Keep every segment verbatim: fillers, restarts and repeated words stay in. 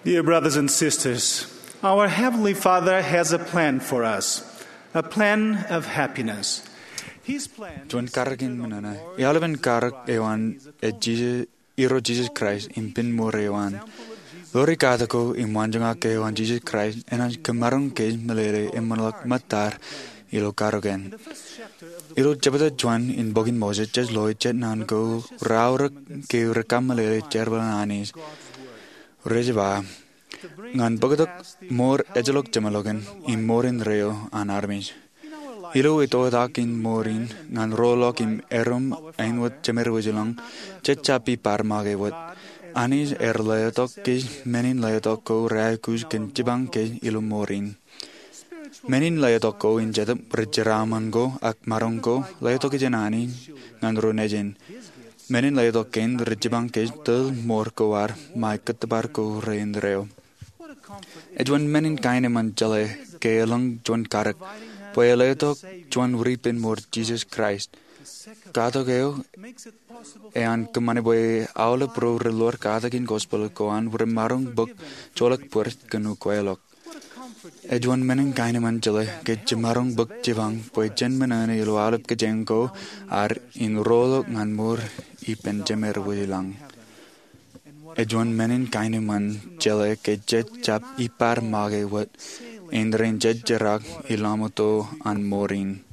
Dear brothers and sisters, our Heavenly Father has a plan for us, a plan of happiness. His plan Tuan karagin manana. Ialavan karag ewan e Jesus iro Jesus Christ impin more ewan. Lori kadako imwanjanga ke ewan Jesus Christ enan kemarong ke malere emanlak matar ilo karogen. Ilo jabata juan in bogin Moses jas loy jet nan go raurak ke rekam malere jerbalan anis. Rejaba ngan bogadak more ejalok jamalogan in more in reo an armies. Ilo ito dakin morin ngan rolok im erum ainwat jamerwajilang chechapi parmagewat anis er layotok ke menin layotok ko raikus ken jibang ke ilo morin. Menin layotok ko in jadap rejaraman go ak marongko layotok janani ngan ronejen. Menin layotok ken rejibang ke tel mor ko war mai katabar ko rein reo. Edwan menin kaine man jale ke lang John karak Poeletok John Ripin more Jesus Christ. Kato keo ean kemane boy aula pro relor katakin gospel koan vre marung book cholak pur kenu koelok. Edwan menen kaine man jale ke jamarung book jivang poy jen menane ilo alap ke jengko ar in rolok ngan mur ipen jemer wilang. Edwan menen kaine man jale ke jet chap ipar mage wat Indren jejjerak ilamoto an morin.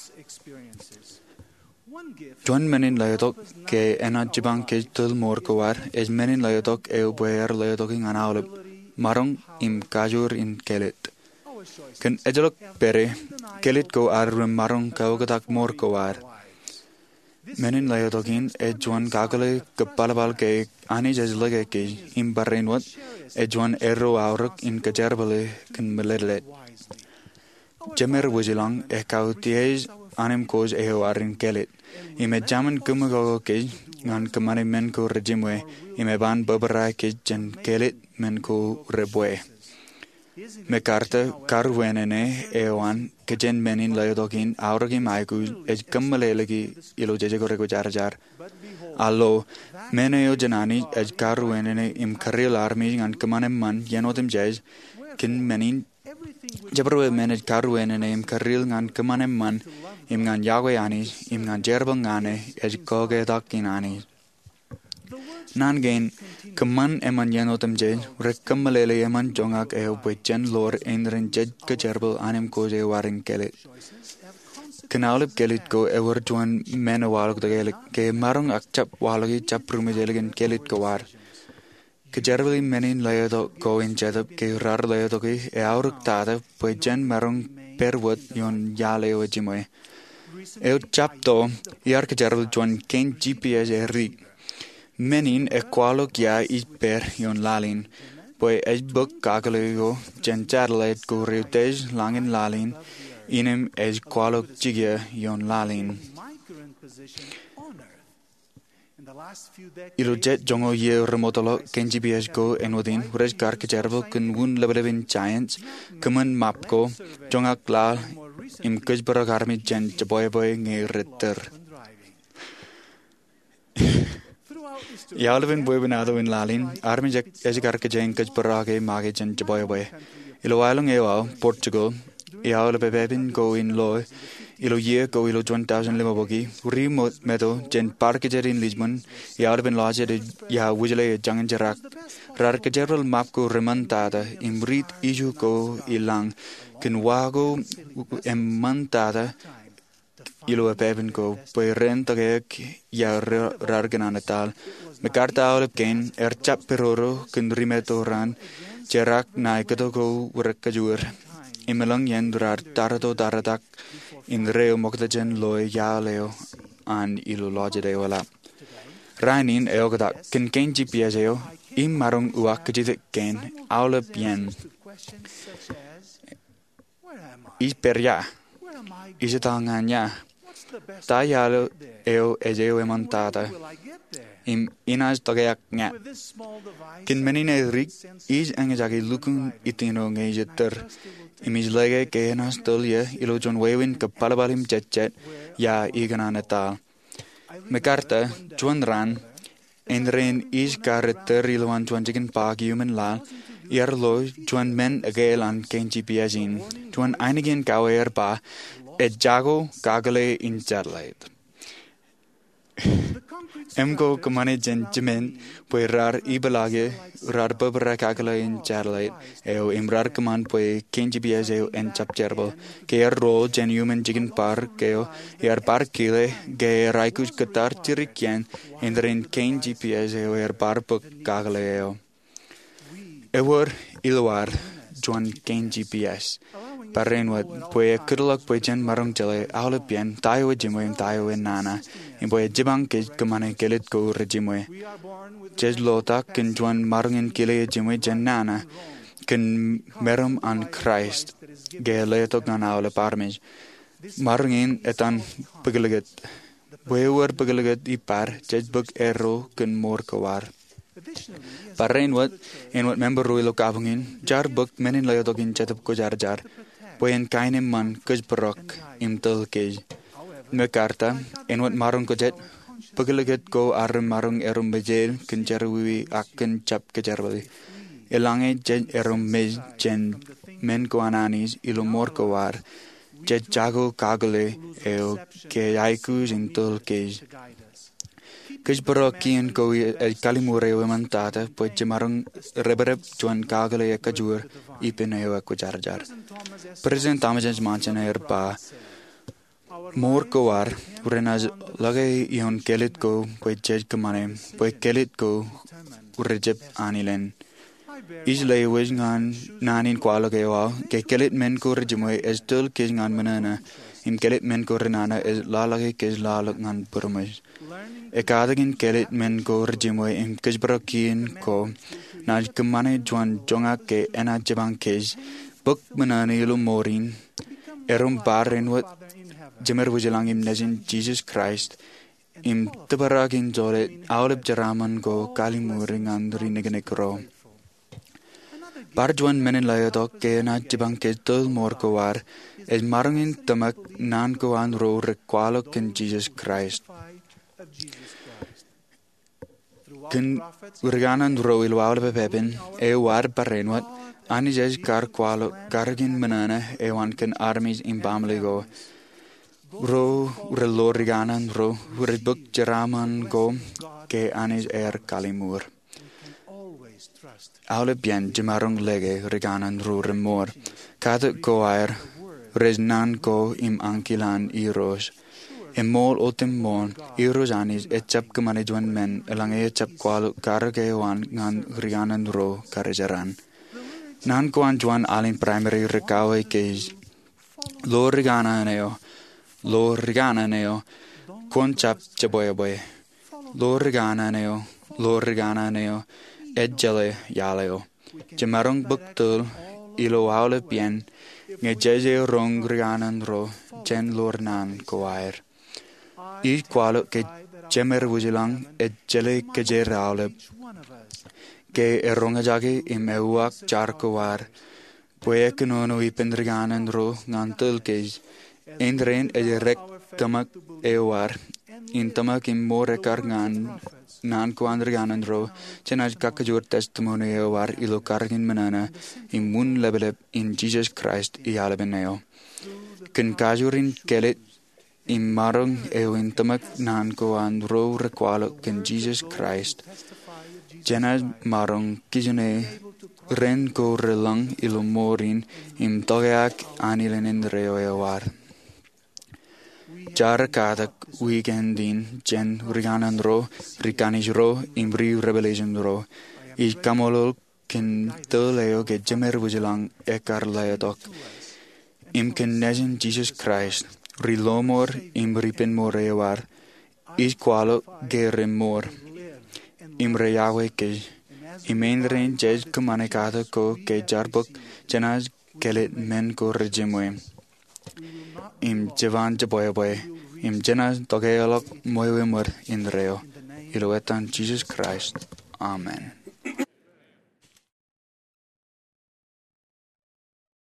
Tuan menin layotok ke ena jibang ke tul mor kawar es menin layotok eu boer layotoking an aulip marong im kajur in kelit. Ken ejalok pere kelit ko ar marong kaugatak mor kawar. Menin layotokin e juan kakale kepalabal ke ani jajlage ke im barrenwat e juan erro auruk in kajarbale ken melelet. Jemer wajilang e kautiej anem koj e arin kelit. Ime jaman kumagogo ke ngan kemane men ko rejimwe ime ban beberai ke jen kelit men ko rebwe. Me karta karwenene ewan kejen menin layotokin auragi maiku ej kammalelagi ilo jejegorego jarjar. Allo meneo janani ej karwenene im karil armi ngan kemanem man yenotim jej kin menin jabarwe menej karwenene im karil ngan kemanem man im ngan yagwe anis im ngan jerbang ngane ej koge dakin anis. Nangain keman eman yanotam jej rekam malele eman jongak eo bejen lor endren jej kejerbel anem koje waring kelit. Kenalip kelit ko ewer juan men walok de kelit ke marong akchap walogi chap rumijeligen kelit ko war. Kejerbeli menin layoto ko in jedap ke rar layoto ki e auruk tada bejen marong perwat yon yale o jimoy. Eo chap to yar kejerbel juan ken G P S e rik. Menin e qualok ya i per yon lalin, poi e buk kakalego jencharlet ko reutej langin lalin, inem e qualok jigya yon lalin. Ilo jet jongo ye remotolo ken G P S ko enodin rej kar kejerbo kun wun lebelevin giants, kemen map ko jongak lal im kujbara garmi jen jaboy boy nge retter. Yalvin buibinado in lalin, army ejigar ke jenkaj parage mage jen jaboy boy. Ilo walong ewa, Portugal, ial bebebin go in loy, ilo ye go ilo one thousand lima bogi, uri medo jen parkejer in Lisbon, ial ben laje de ya wujale jangan jarak. Rar ke general map ko remontada, imrit iju ko ilang, ken wago emontada, ilo bebebin ko, poi rentagek ya rar genanatal. Me karta olip ken er chap peroro ken rimeto ran jerak nai keto ko rekajur imelang yen durar tarato taratak in reo moktajen loy ya leo an ilo loje de wala rainin eogadak ken ken G P S eo im marong uak kejit ken olip yen is perya isitanganya ta yalo eo ejeo emontada im inas togeak nya kin menine rik is angejagi lukun itino ngejeter imis lege ke nas tolia ilo John Wewin kapalabalim cecet ya igananeta me karta John ran en ren is kareter iloan John jigen pagi human la Iar lo juan men agaelan kenji piazin, juan einigen gauer ba, et jago gagale in jarlait. Emgo kamane jen jimen, poi rar ibalage, rar babra gagale in jarlait, eo imrar kaman poi kenji piazeo en chap jerbal, ke er ro jen human jigen par, keo, er par kile, ge raikus katar tirikien, endrin kenji piazeo er par puk gagale eo. Ewer ilwar juan kenji pias. Parrenwat pue kudulak pue jen marong jale aule pian tayo jimwe tayo nana in pue jibang ke kamane kelit ko rejimwe. Jes lota ken juan marongin kile jimwe jen nana ken merum an Christ ge leto gan aule parmej. Marongin etan pegeleget. Pue wer pegeleget ipar jes bug erro ken mor kawar. Parrain wat en wat member royal kavungin jar buk menin layotogin chatap ko jar jar poen kainem man kuj barok im tul kej mekarta en wat marung ko jet pagalaget ko arum marung erum bejel kin jarwi akken chap ke jarwali elange jen erum mej jen men ko ananis ilumor ko war jet jago kagale eo ke aikus in tul kej Kish barokian ko el kalimure we mantata po jimarong reberep juan kagale e kajur ipineo ko jar jar. President Thomas Mansion erpa mor ko war urenaz lagay ion kelit ko po jej kamane po kelit ko urejep anilen. Islay wis ngan nanin kwalo kewa ke kelit men ko rejemoy es tul kish ngan manana im kelit men ko renana es lalagay kish lalak ngan purmay. Ekadagin kelit men ko rejimoy im kajbarakin ko na kamane juan jonga ke ena jabang kej buk manani ilu morin erum barin wat jemer wujelang im nezin Jesus Christ im tebaragin jole aulib jaraman ko kalimuringan rinegnekro bar juan menen layadok ke ena jabang kej tul mor ko war es marungin tamak nan ko an ro rekwalok in Jesus Christ Kun urganan ro ilwal bepepin e war parrenwat ani jes kar kwalo kargin manana e wan kan armies in bamlego ro urlo riganan ro urbuk jaraman go ke anis er kalimur aule bien jimarong lege riganan ro remor kad go air resnan go im ankilan iros Emol otim mon irojanis etchap kamane juan men elang etchap kwal kargewan ngan rianan ro karejaran nan kuan juan alin primary rekawe ke lo rigana neo lo rigana neo kon chap chaboy boy lo rigana neo lo rigana neo edjale yaleo jamarong buktul ilo aule bien ngejeje rong rianan ro jen lornan koair I qualo che jemer wujilang et jele ke jerale ke eronga jage im euak charko war poe kenono I pendriganen ro ngantel ke endren e rek tamak euar in tamak im more karngan nan kwandriganen ro chenaj kakajur testimony euar ilo kargin manana in mun lebelep in Jesus Christ I albeneo ken kajurin kelet in marong eo in tamak nan ko an ro rekwalo ken Jesus Christ jena marong kijune ren ko relang ilumorin im togeak anilen in reo ewar jar kadak weekendin jen riganan ro rikanish ro im ri revelation ro I kamolol ken toleo ke jemer wujelang ekar layadok im ken nezin Jesus Christ Rilomor im ripen morewar, is qualo geremor, im reyawe ke, im endren jes kumanekata ko ke jarbuk janaz kelet men ko rejimwe, im javan jaboyaboy, im janaz togealok moywemur in reo, iloetan Jesus Christ. Amen.